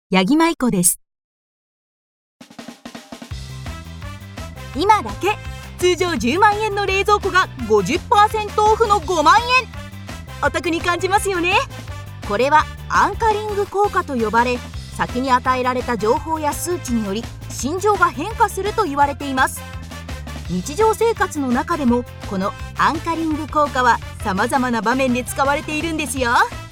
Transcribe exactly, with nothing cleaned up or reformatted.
八木舞子です。今だけ通常じゅうまんえんの冷蔵庫が ごじゅっパーセント オフのごまんえん。お得に感じますよね。これはアンカリング効果と呼ばれ、先に与えられた情報や数値により心情が変化すると言われています。日常生活の中でもこのアンカリング効果はさまざまな場面で使われているんですよ。